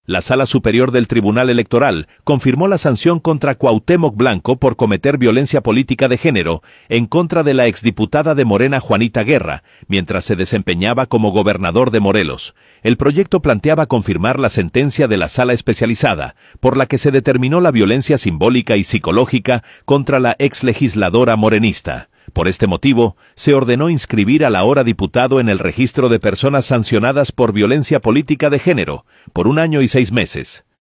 La Sala Superior del Tribunal Electoral confirmó la sanción contra Cuauhtémoc Blanco por cometer violencia política de género en contra de la exdiputada de Morena Juanita Guerra, mientras se desempeñaba como gobernador de Morelos. El proyecto planteaba confirmar la sentencia de la Sala Especializada, por la que se determinó la violencia simbólica y psicológica contra la exlegisladora morenista. Por este motivo, se ordenó inscribir al ahora diputado en el registro de personas sancionadas por violencia política de género por 1 año y 6 meses.